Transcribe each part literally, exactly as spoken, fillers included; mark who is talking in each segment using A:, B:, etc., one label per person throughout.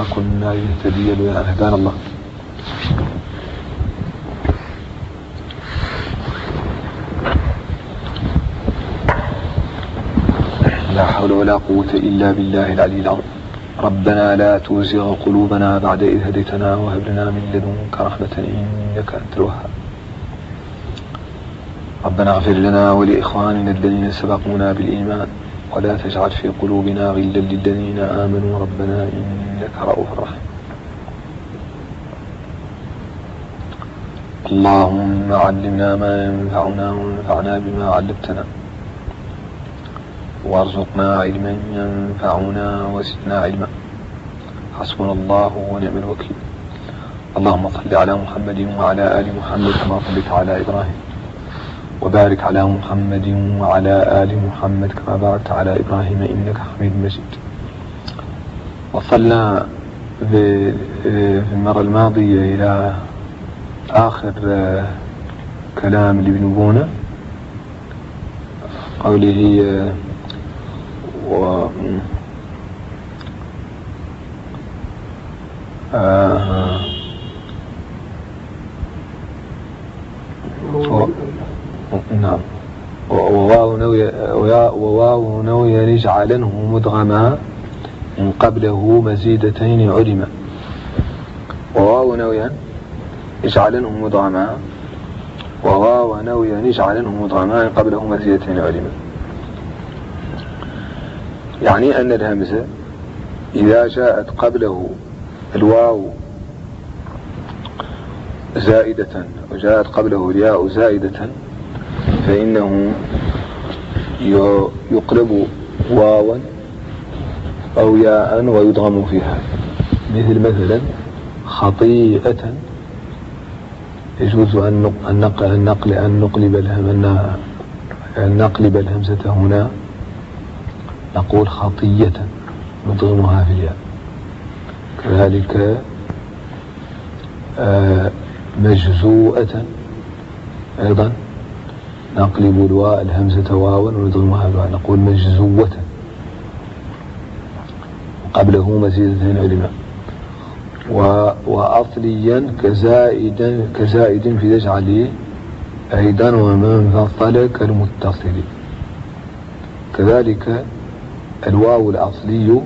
A: كنا لنهتدي لولا أن هدانا الله. لا حول ولا قوة إلا بالله العلي العظيم. ربنا لا تزغ قلوبنا بعد إذ هديتنا وهب لنا من لدنك رحمة إنك أنت الوهاب. ربنا اغفر لنا ولإخواننا الذين سبقونا بالإيمان ولا تجعل في قلوبنا غلا للذين آمنوا ربنا إنك رؤوف رحيم. اللهم علمنا ما ينفعنا وانفعنا بما علمتنا وارزقنا علما ينفعنا وزدنا علما. حسبنا الله ونعم الوكيل. اللهم صل على محمد وعلى آل محمد كما صليت على إبراهيم وبارك على محمد وعلى آل محمد كما باركت على إبراهيم إنك حميد مجيد. وصلنا في المرة الماضية إلى آخر كلام لابن بونة قوله و آه و... نعم وواو نوي وواو نوي نجعله مدغما من قبله مزيدتين علما. وواو نويا نجعله مدغما وواو نويا نجعله مدغما من قبله مزيدتين علما. يعني أن الهمزة إذا جاءت قبله الواو زائدة وجاءت قبله الياء زائدة فإنه يقلب واوا أو ياء ويدغم فيها. مثل مثلا خطيئة يجوز أن نقل أن نقلب الهمزة أن نقلب الهمزة هنا نقول خطية ندغمها في الياء. كذلك آه مجزوءة أيضا نقلب الواء الهمزة واوا وندغمها الواء نقول مجزوة قبله مزيدتين علما. وأصليا كزائدا كزائد في تجعل أيضا ومنفصل كالمتصل. كذلك الواو الأصلي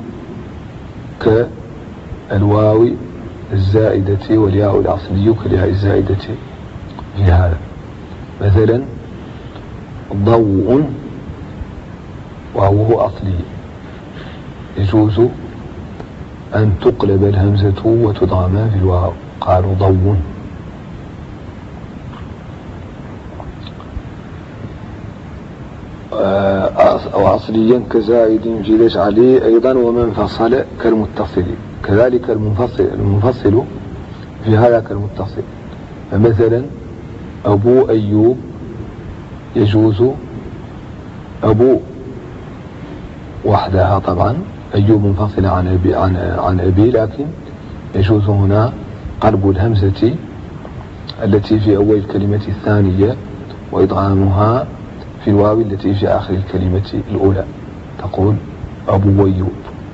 A: كالواو الزائدة والياء الأصلي كالياء الزائدة في هذا. مثلا ضوء وهو أصلي يجوز أن تقلب الهمزة وتضغم في الواو قالوا ضوء. وأصليا كزائد في تجعل أيضا ومنفصل كالمتصل. كذلك المنفصل المنفصل في هذا كالمتصل. فمثلا أبو أيوب يجوز أبو وحدها طبعا أيوب منفصلة عن أبي, عن, عن أبي لكن يجوز هنا قلب الهمزة التي في أول الكلمة الثانية وإدغامها في الواو التي في آخر الكلمة الأولى تقول أبو أيوب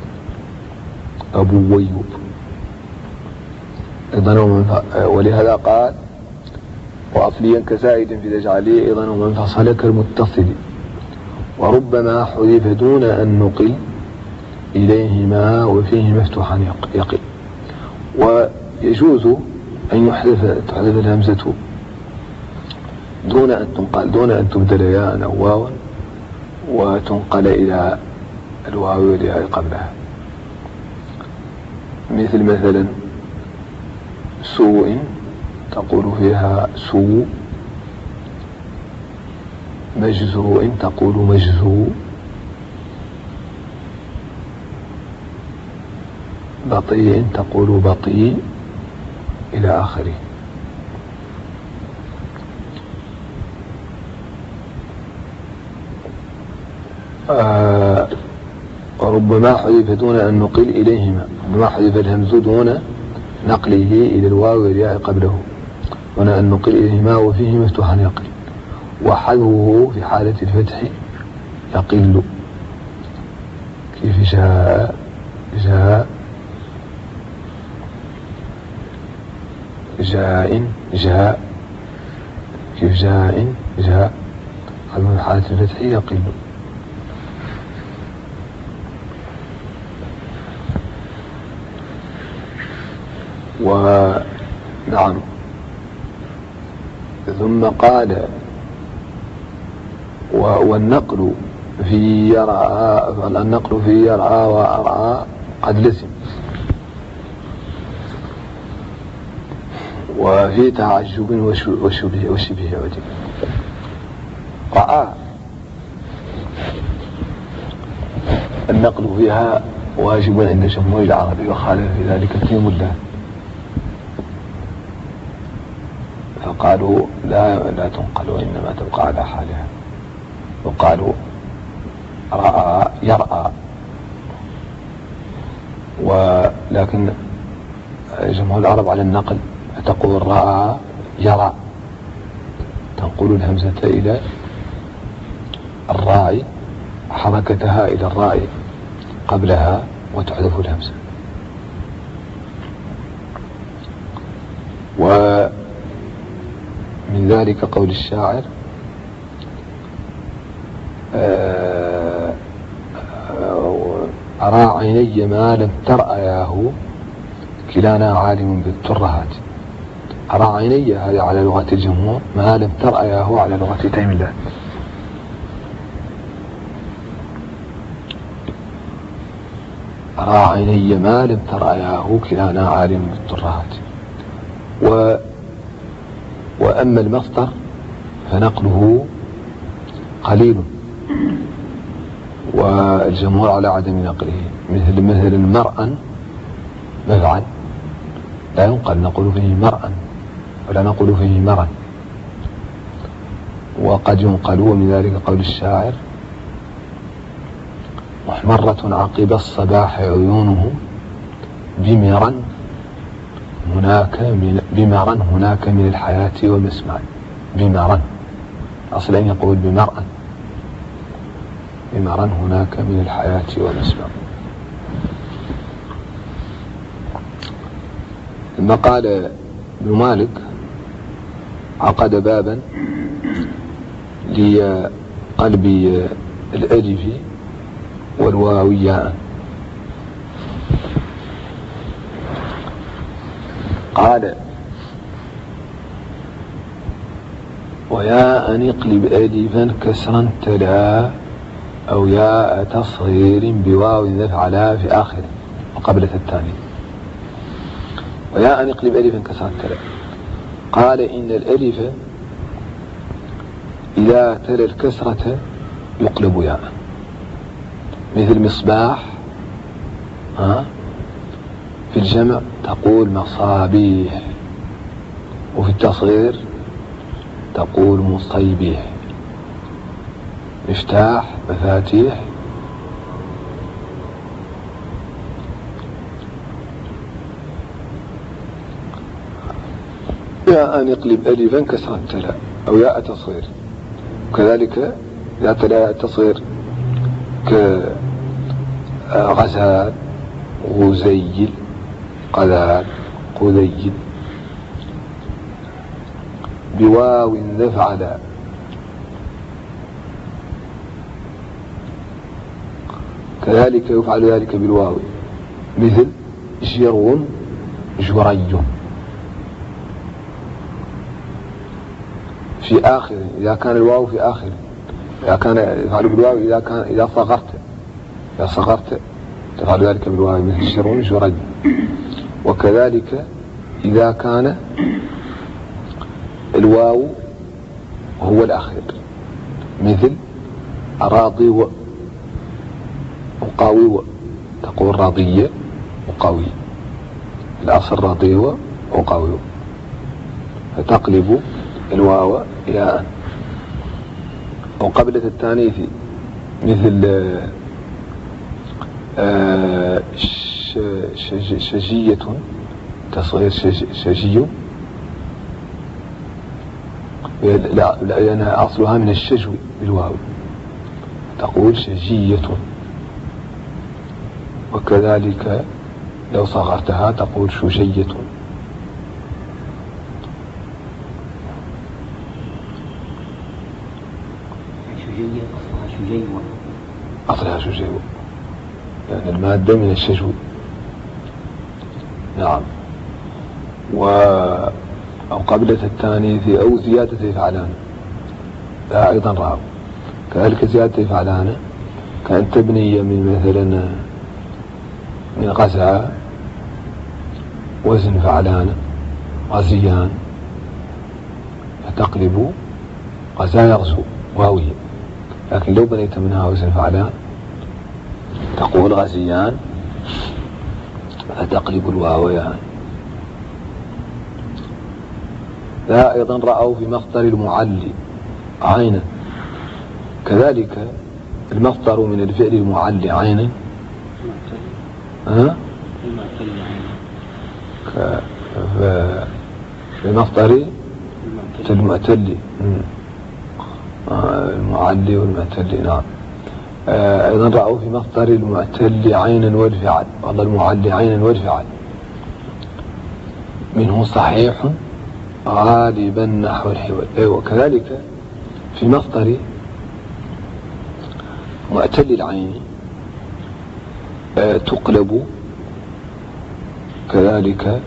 A: أبو أيوب. ولهذا قال وأصليا كزائد في تجعله أيضا ومنفصل كالمتصل. وربما حذف دون أن نقل إليهما وفيه مفتوحا يقل. ويجوز أن يحذف تحذف الهمزة دون أن تنقل دون أن تبدل ياء أو واوا وتنقل إلى الواو والياء قبلها. مثل مثلا سوء تقول فيها سوء. مجزوء تقول مجزوء. بطيء تقول بطيء إلى آخره. آه وربما حذف دون أن نقل إليهما. ربما حذف الهمز دون نقله إلى الواو والياء قبله دون أن نقل إليهما وفيه مفتوحا يقل. وحذفه في حالة الفتح يقل كيف جاء جاء جاء جاء كيف جاء جاء هذا حالة الفتح يقل. ونعم. ثم قال والنقل في يرعى النقل في يرعى وأرعى قد لزم، وفي تعجب وشبه وشبه عجب. رأى النقل فيها واجب عند جمهور العرب، وخالف في ذلك تيم الله، فقالوا لا لا تنقل وإنما تبقى على حالها، وقالوا رأى يرأى، ولكن جمهور العرب على النقل فتقول رأى يرى، تنقل الهمزة إلى الراء حركتها إلى الراء قبلها وتحذف الهمزة. ومن ذلك قول الشاعر أرى عيني ما لم ترأياه كلانا عالم بالترهات. أرى عيني هذا على لغة الجمهور، ما لم ترأياه على لغة تيم الله. أرى عيني ما لم ترأياه كلانا عالم بالترهات. و وأما المصدر فنقله قليل، والجمهور على عدم نقله، مثل مثل مرأى مفعل لا ينقل، نقول فيه مرأى ولا نقول فيه مرا. وقد ينقل، ومن ذلك قول الشاعر محمرة عقب الصباح عيونه بمرا هناك من بمرا هناك من الحياة ومسمع. بمرا أصلا يقول بمرأ، بمرا هناك من الحياة ومسمع. ثم قال ابن مالك عقد بابا لقلب الألف والواو ياء. قال وياء اقلب ألفا كسرا تلا أو ياء تصغير بواو نفعلا في آخره وقبلة الثاني. وياء اقلب ألفا كسرا تلا. قال إن الألف إذا تلا الكسرة يقلب ياء، مثل مصباح ها في الجمع تقول مصابيح، وفي التصغير تقول مصيبيح. مفتاح مفاتيح. يا أن يقلب ألفا كسرا تلا أو ياء تصغير. وكذلك إذا تلا تصغير كغزال غزيل قذال قذيل بواو نفعلا. كذلك يفعل ذلك بالواو، مثل جرو جري في آخر إذا كان الواو في آخر. إذا كان يفعل بالواو إذا كان إذا صغرت إذا صغرت تفعل ذلك بالواو، مثل جرو جري. وكذلك إذا كان الواو هو الأخير، مثل أراضي و وقاوي، تقول راضية وقاوي، الأصل راضية وقاوي، فتقلب الواو ياء. وقبلة التانيث مثل آه شج شجية تصغير شج شجي، لا لأن أصلها من الشجو بالواو، تقول شجية. وكذلك لو صغرتها تقول شجية.
B: شجيوة.
A: أصلها شجيوة، يعني المادة من الشجو. نعم. و أو قبلة التانيث أو زيادة فعلان لا أيضا رأوا. كذلك زيادة فعلان كأن تبني من مثلا من غزا وزن فعلان غزيان فتقلب غزا يغزو واوية. لكن لو بنيت منها وزن فعلان تقول غزيان فتقلب الواويان. لا أيضا رأوا في مصدر المعلي عينا. كذلك المصدر من الفعل المعلي عينا ها في مصدر المعتل المعلي والمعتل. نعم. أيضا رأوا في مصدر المعتل عينا والفعل. والله المعلي عينا والفعل منه صحيح غالبا نحو الحول. أيوة. كذلك في مصدر معتل العين آه تقلب كذلك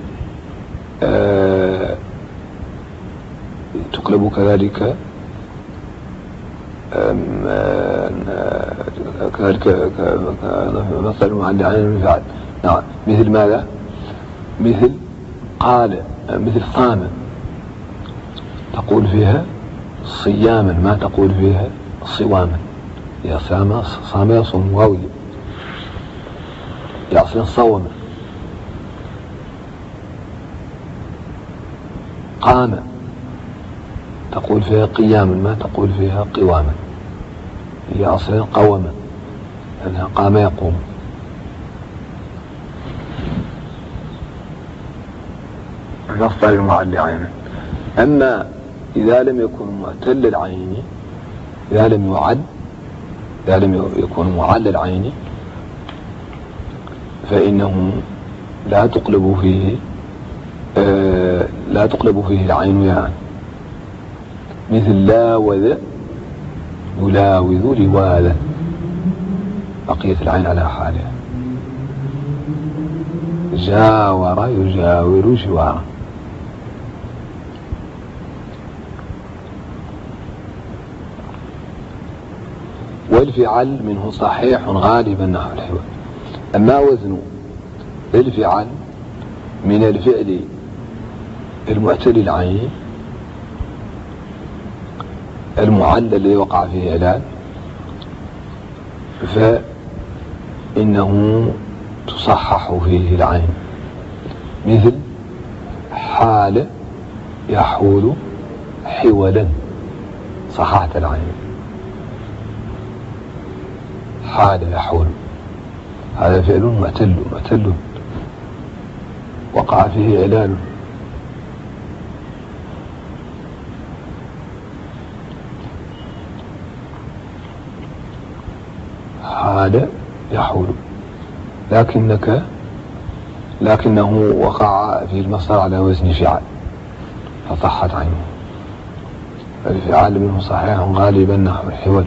A: آه تقلب كذلك آه كذلك مصدر المعلي عين والفعل. نعم. مثل ماذا؟ مثل قال مثل صام تقول فيها صياما ما تقول فيها صواما. يا صام صام يصوم واوي يا أصلا صوم. قام تقول فيها قياما ما تقول فيها قواما. هي أصلا قوما لأنها قام يقوم. مصدر المعلي عينا. أما إذا لم يكن معتل العين إذا لم يعد إذا لم يكن معل العين فإنه لا تقلب فيه آه لا تقلب فيه العين يعني. مثل لاوذ يلاوذ لواذا بقيت العين على حالها. جاور يجاور جوارا. والفعل منه صحيح غالبا نحو الحول. أما وزن الفعل من الفعل المعتل العين المعلل الذي وقع فيه إعلال فإنه تصحح فيه العين. مثل حال يحول حولا صححت العين. حال يحول هذا فعل معتل معتل وقع فيه إعلال. حال يحول لكنك لكنه وقع في المصدر على وزن فعل فصحت عينه. الفعل منه صحيح غالبا نحو الحول.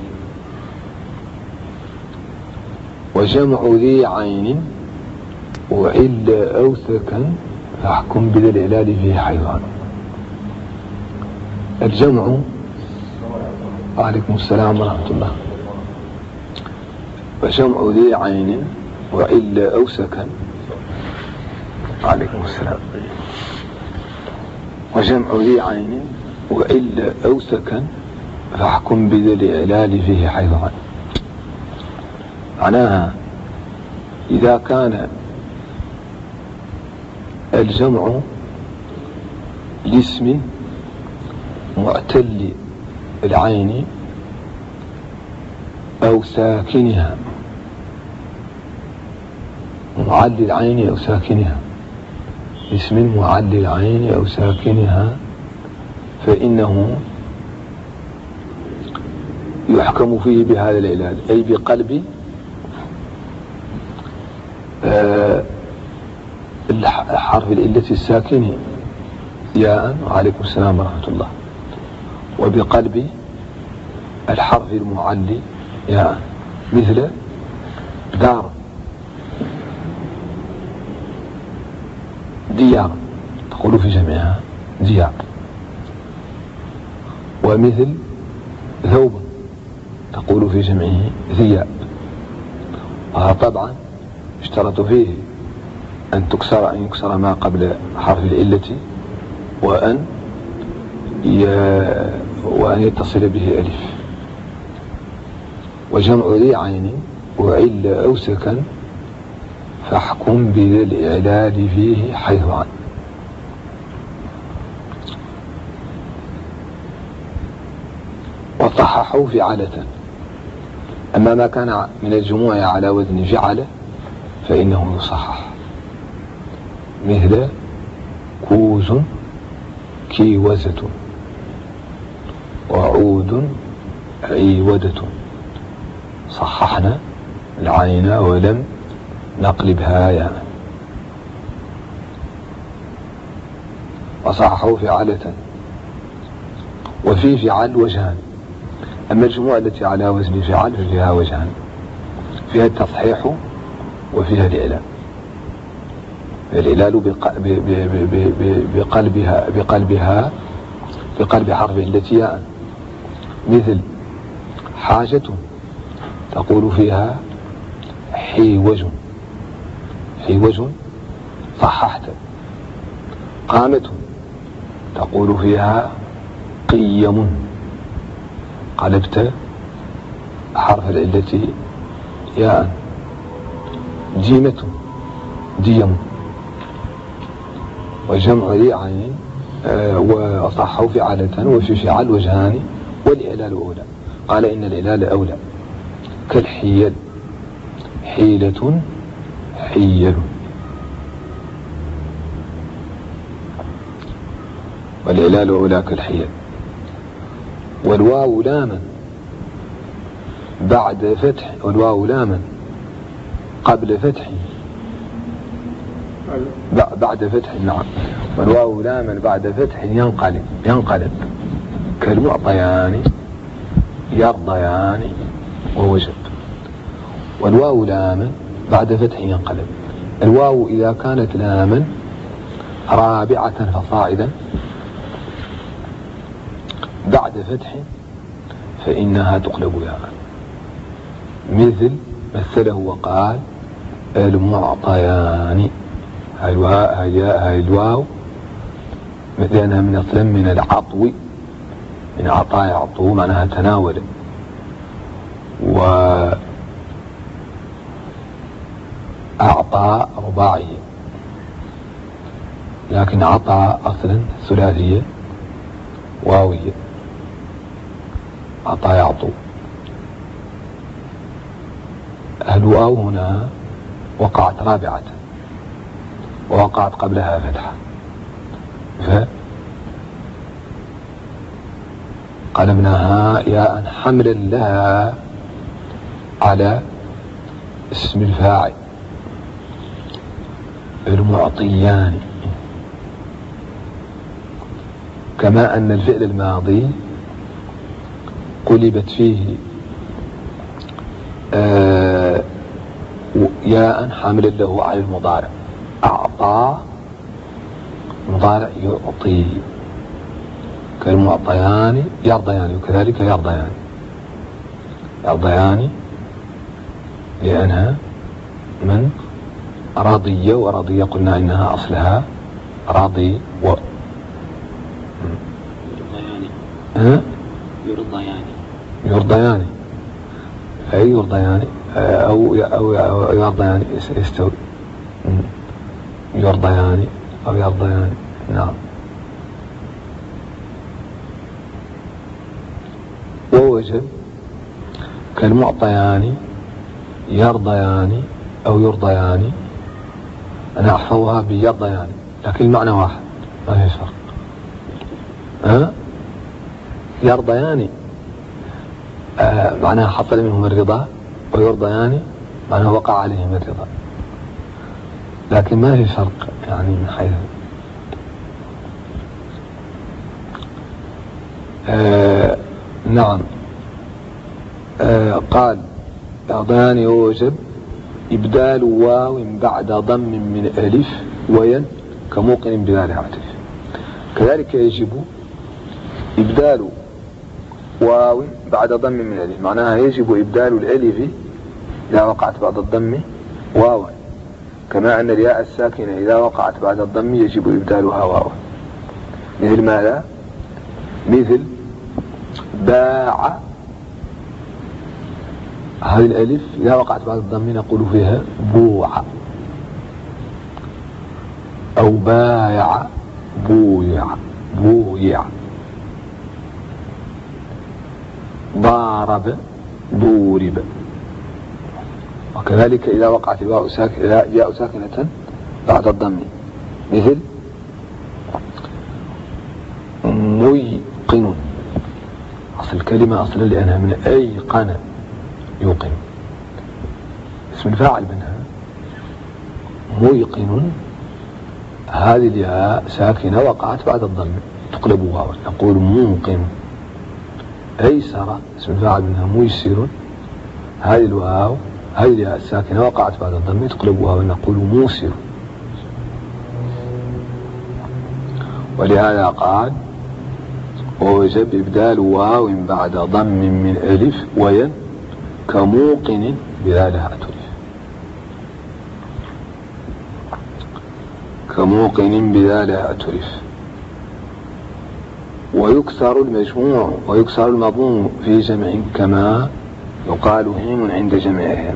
A: وجمع ذي عين وعل أو سكن فاحكم بذا الإعلال فيه حيوان. الجمع عليكم السلام ورحمة الله. وجمع ذي عين وعل أو سكن عليكم السلام. وجمع ذي عين وعل أو سكن فاحكم بذا الإعلال فيه حيوان. معناها إذا كان الجمع لاسم معتل العين أو ساكنها معل العين أو ساكنها اسم معل العين أو ساكنها فإنه يحكم فيه بهذا العلال أي بقلب آه حرف العلة الساكن ياء وعليكم السلام ورحمة الله وبقلب الحرف المعلي ياء، مثل دار، ديار، تقول في جمعها ديار. ومثل ثوب، تقول في جمعه ثياب. طبعا اشترط فيه أن تكسر أن يكسر ما قبل حرف العلة، وأن وأن يتصل به ألف. وجمع ذي عين وعل أو سكن فاحكم بذا الإعلال فيه حيث عن. وصححوا فعلة. أما ما كان من الجموع على وزن فعل فإنه يصحح، مثل كوز كيوزة، وعود عيودة. صححنا العين ولم نقلبها يعني. وصححوا فعلة. وفي فعل وجهان. أما الجموع التي على وزن فعل فيها وجهان، فيها التصحيح وفيها الإعلال. الإعلال بقلبها بقلبها بقلب حرف التي ياء، مثل حاجة تقول فيها حيوج، حيوج صححت. قامة تقول فيها قيم، قلبت حرف العلة ياء. جيمة ديم. وجمع ذي عين. آه وصحوا فعلة. وفي فعل وجهان والإعلال أولى. قال إن الإعلال أولى، كالحيل، حيلة حيل. والإعلال أولى كالحيل. والواو لاما بعد فتح، والواو لاما قبل فتح بعد فتح نعم. والواو لاما بعد فتح ينقلب ينقلب كالمعطيان، يرضيان، ووجب. والواو لاما بعد فتح ينقلب. الواو إذا كانت لاما رابعة فصاعدا بعد فتح فإنها تقلب ياء، مثل مثله وقال المعطيان. هاي الواو مثلنا من أصلا من العطو، من عطاء يعطو معناها تناول. وأعطى رباعي، لكن عطى أصلا ثلاثية واوية، عطى يعطو. الواو هنا وقعت رابعة ووقعت قبلها فتحة، فقلبناها ياء حملا لها على اسم الفاعل المعطيان. كما أن الفعل الماضي قلبت فيه آه ياء حاملا له على المضارع. أعطى مضارع يعطي، كالمعطيان يرضيان، وكذلك يرضيان يرضيان لأنها من راضية، وراضية قلنا إنها أصلها راضي و
B: يرضيان يرضيان
A: يرضيان أي يرضيان أو أو يرضيان يستوي، يرضيان أو يرضيان نعم. ووجب كالمعطيان يرضيان أو يرضيان. أنا أحفظها بيرضيان لكن المعنى واحد ما في فرق. ها يرضيان آه معناها حصل منهم الرضا، ويرضيان معناها وقع عليهم الرضا، لكن ما في فرق يعني من حيث آه نعم. آه قال أعطان يوجب إبدال واو بعد ضم من ألف وين كموقن بذلك عطف. كذلك يجب إبدال واو بعد ضم من ألف، معناها يجب إبدال الألف إذا وقعت بعد الضم واوا، كما أن الياء الساكنة إذا وقعت بعد الضم يجب إبدالها واوا. مثل ماذا؟ مثل باع، هذه الألف إذا وقعت بعد الضم نقول فيها بوع، أو بايع بويع بويع. ضارب ضورب. وكذلك إذا وقعت الواو ساكنة ياء ساكنة بعد الضم، مثل ميقن، أصل الكلمة أصلا لأنها من أيقن يوقن، اسم الفاعل منها ميقن. هذه الياء ساكنة وقعت بعد الضم تقلب واو نقول موقن. أيسر اسم الفاعل منها ميسر، هذه الواو هذه الياء الساكنة وقعت بعد الضم تقلب واو نقول موسر. ولهذا قال ووجب إبدال واو بعد ضم من ألف وين كموقن بلا لها أتلف، كموقن بلا لها أتلف. ويكسر المجموع ويكسر المضموم في جمع كما يقال هيم عند جمعهم.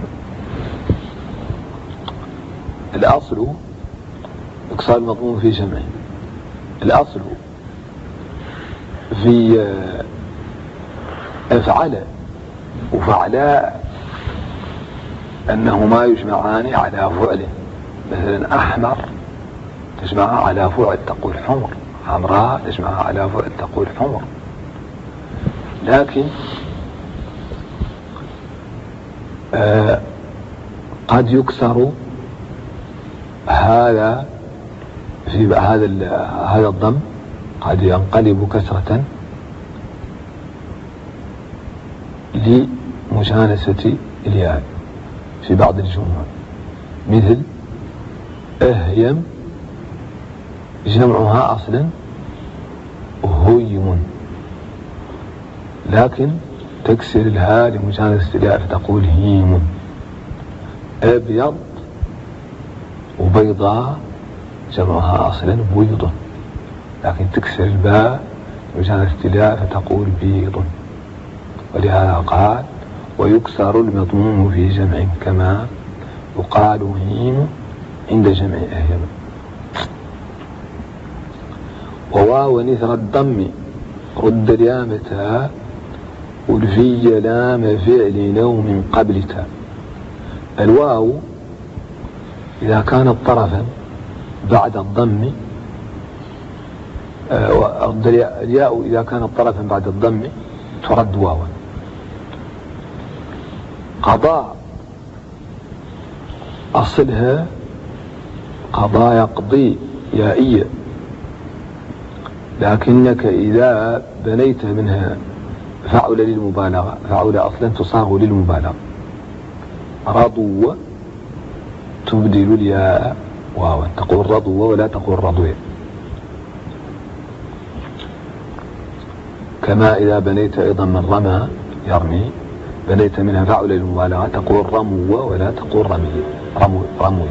A: الأصل يكسر المضموم في جمع، الأصل في أفعل وفعلاء أنهما يجمعان على فعل. مثلا أحمر تجمعها على فعل تقول حمر، حمراء تجمعها على فعل تقول حمر. لكن آه قد يكسر هذا في هذا هذا الضم، قد ينقلب كسرة لمجانسة الياء في بعض الجموع. مثل أهيم جمعها أصلا هيم، لكن تكسر الهاء لمجانسة الياء فتقول هيم. أبيض وبيضاء جمعها أصلا بيض، لكن تكسر الباء لمجانسة الياء فتقول بيض. ولهذا قال ويكسر المضموم في جمع كما يقال هيم عند جمع أهيم. وواو نثر الضم رد لامتها ألفي لام فعل نوم قبل تاء. الواو إذا كانت طرفا بعد الضم، الياء إذا كانت طرفا بعد الضم ترد واوا. قضاء أصلها قضاء يقضي يائية، لكنك إذا بنيت منها فعل للمبالغة، فعل أصلا تصاغ للمبالغة. رضو تبدل الياء واوا تقول رضو ولا تقول رضوية. كما إذا بنيت أيضا من رمى يرمي بنيت منها فعل للمبالغة تقول رمو ولا تقول رمي رمو رموي.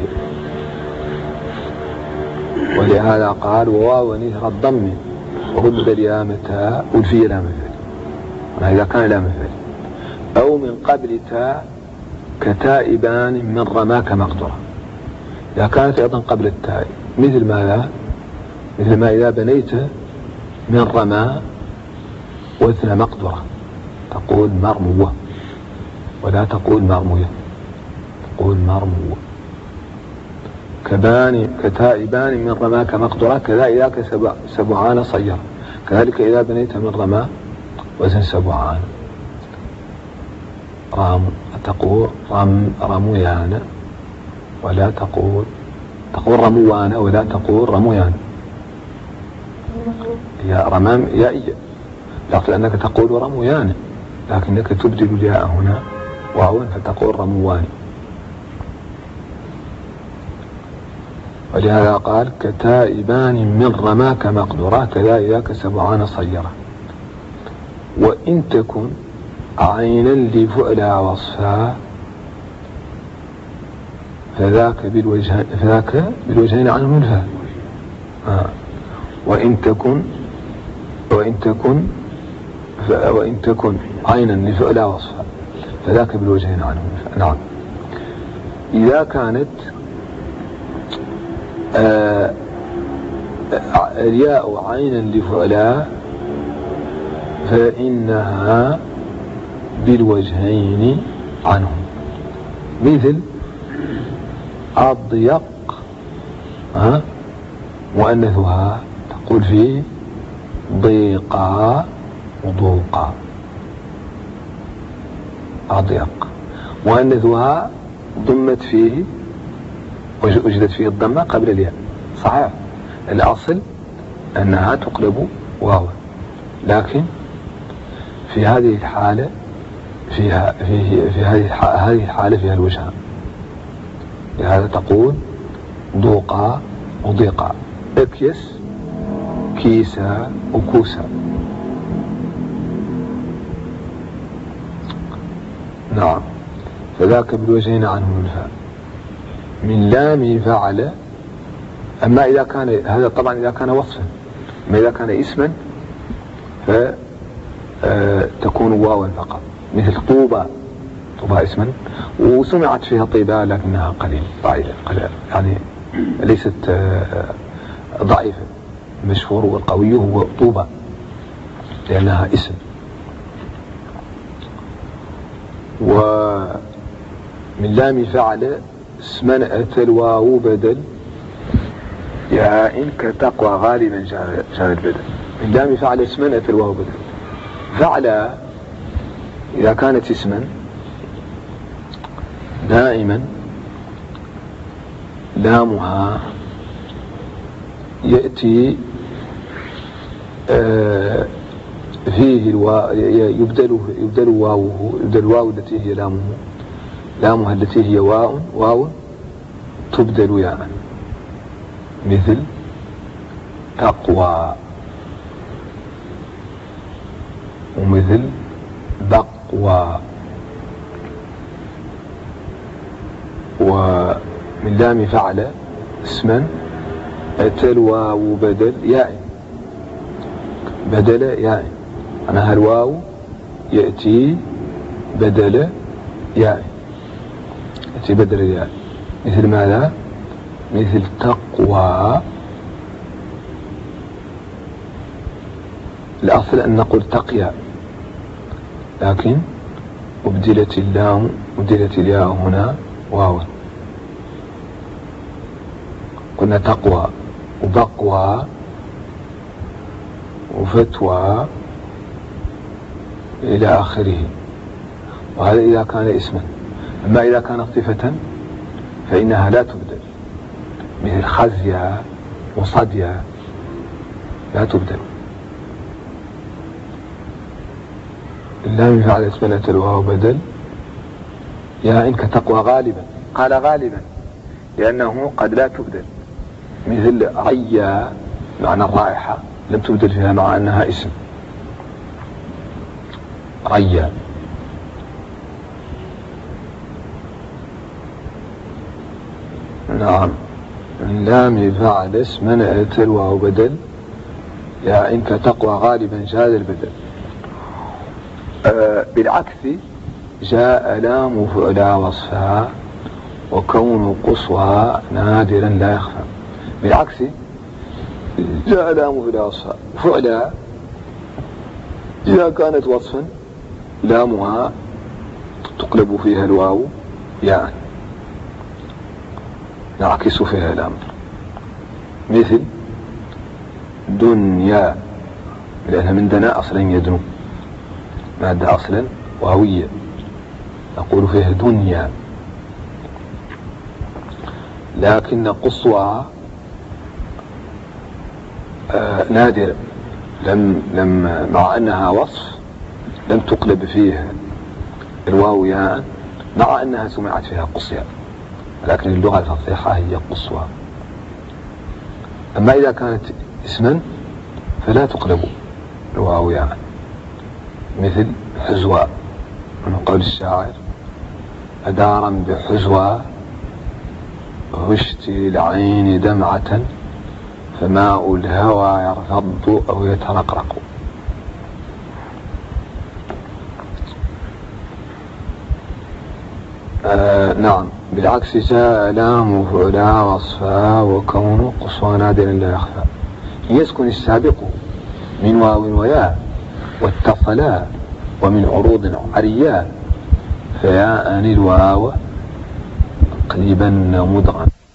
A: ولهذا قال وواو نثر الضم رد لامتها ألفي لام فعل، إذا كان لام فعل أو من قبل تاء كتائبان من رماك مقدرة، إذا كانت أيضا قبل التاء. مثل ماذا؟ مثل ما إذا بنيت من رمى واثنى مقدرة تقول مرموة ولا تقول مرمية، تقول مرموة. كبان كتائبان من رماك مقدرة كذا إذا كسبعان صيرا، كذلك إذا بنيت من رمى وزن سبعان. رام تقول رم رميان ولا تقول تقول رموان ولا تقول رميان. يا رمام يائية لأنك تقول رميان، لكنك تبدل الياء هنا واو فتقول رموان. ولهذا قال كتائبان من رماك مقدرة كذا إذاك سبعان صيرة. وإن تكن عينا لفعلى وصفا فذاك بالوجهين فذاك بالوجهين عنه منفى. آه. وإن تكن وإن تكن وإن تكن عينا لفعلى وصفا فذاك بالوجهين عنه منفى. نعم. إذا كانت آه الياء عينا لفعلى فإنها بالوجهين عنه، مثل أضيق ها مؤنثها تقول فيه ضيقا وضوقا. أضيق مؤنثها ضمت فيه وجدت فيه الضمة قبل الياء، صحيح. الأصل أنها تقلب واو، لكن في هذه الحالة فيها فيه في هذه هذه الحالة فيها الوجهان، لهذا تقول ضوقا وضيقا، اكيس كيسا وكوسا. نعم. فذاك بالوجهين عنه منفى من لام فعل. أما إذا كان هذا طبعا إذا كان وصفا، أما إذا كان اسما فتكون واوا فقط، مثل طوبى. طوبى اسما وسمعت فيها طيبة لكنها قليل ضعيفة يعني ليست ضعيفة. المشهور والقوي هو طوبى لأنها اسم. ومن لام فعل اسما أتى الواو بدل ياء كتقوى غالبا جاء البدل. من لام فعل اسما أتى الواو بدل. فعل إذا كانت اسما دائما لامها يأتي آه فيه الواو يبدل يبدل واوه يبدل الواو التي هي لامه لامها التي هي واو واو تبدل ياء، مثل تقوى ومثل بقوى. ومن لام فعل اسما أتى الواو بدل ياء بدل ياء، أنا الواو يأتي بدل ياء يأتي بدل ياء، مثل ماذا؟ مثل تقوى. الأصل أن نقول تقيا، لكن أبدلت اللام أبدلت الياء هنا واو، قلنا تقوى وبقوى وفتوى إلى آخره. وهذا إذا كان اسما. أما إذا كانت صفة فإنها لا تبدل، مثل خزيا وصديا لا تبدل. اللام فعل اسمنا تلوها بدل يا إن كتقوى غالبا. قال غالبا لأنه قد لا تبدل، مثل عيا معنى الرائحة لم تبدل فيها مع أنها اسم عيا. نعم. اللام فعل اسمنا تلوها بدل يا إن كتقوى غالبا جاء البدل. آه بالعكس جاء لام فعلا وصفها وكون قصوى نادرا لا يخفى. بالعكس جاء لام فعلا وصفها. فعلا إذا كانت وصفا لامها تقلب فيها الواو يعني نعكس فيها لام، مثل دنيا لأنها من دنا أصلا يدنو، مادة أصلا واوية نقول فيها دنيا. لكن قصوى آه نادرة، لم لم مع أنها وصف لم تقلب فيها الواو ياء مع أنها سمعت فيها قصيا، لكن اللغة الفصيحة هي قصوى. أما إذا كانت اسما فلا تقلب الواو يعني، مثل حزوى من قول الشاعر: أدارا بحزوى هشت العين دمعة فماء الهوى يرفض أو يترقرق. آه نعم، بالعكس جاء لام وفعلا وصفا وكون قصوى نادرا لا يخفى. يسكن السابق من واو وياء واتصلا ومن عروض عريا، فيا أن الواو قلبا مدغا.